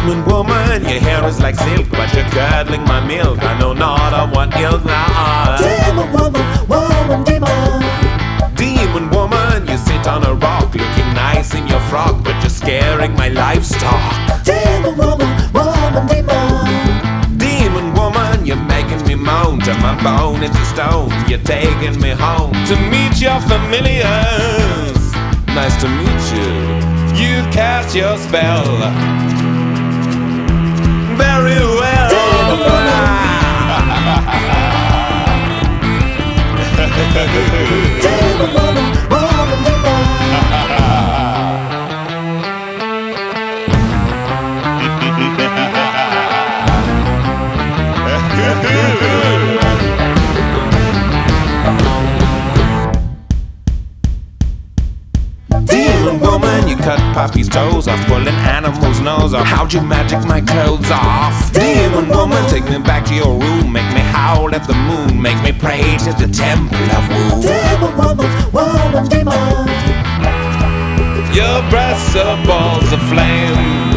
Demon woman, your hair is like silk, but you're curdling my milk. I know not of what ilk now. Demon woman, woman, demon. Demon woman, you sit on a rock, looking nice in your frock, but you're scaring my livestock. Demon woman, woman, demon. Demon woman, you're making me moan, turn my bone into stone. You're taking me home to meet your familiars. Nice to meet you. You cast your spell very well. Demon woman. Demon woman, woman, demon. Demon woman, you cut puppies' toes off, pulling animals' nose off. How'd you magic my clothes off? Demon woman, take me back to your room, make me howl at the moon, make me pray to the temple of Wu. Demon woman, woman, demon. Your breasts are balls of flame.